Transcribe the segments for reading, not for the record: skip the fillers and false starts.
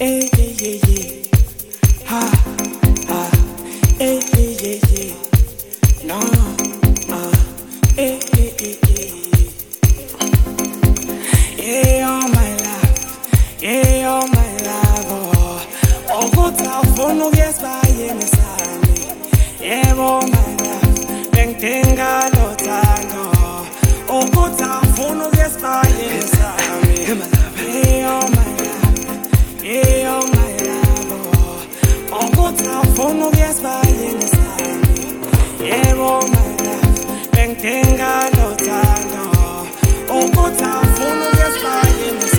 eh, yeah, yeah, yeah. Ha, ha, eh, yeah, yeah, yeah. No, eh, eh, eh, eh. Yeah, all my life, yeah, all my life, oh. Oh, good phone, no guess by any side. Yeah, all my life, bang, tinga, no tango. Oh, good phone, no guess by any side. Yeah, all my life, yeah, all my life, oh. Oh, good phone, no guess by any side. Yeah, all my life, bang, tinga, no tango. Oh, good phone, no guess by any side.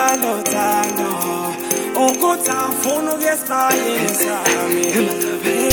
Oh, good time, phone, no guess by any side.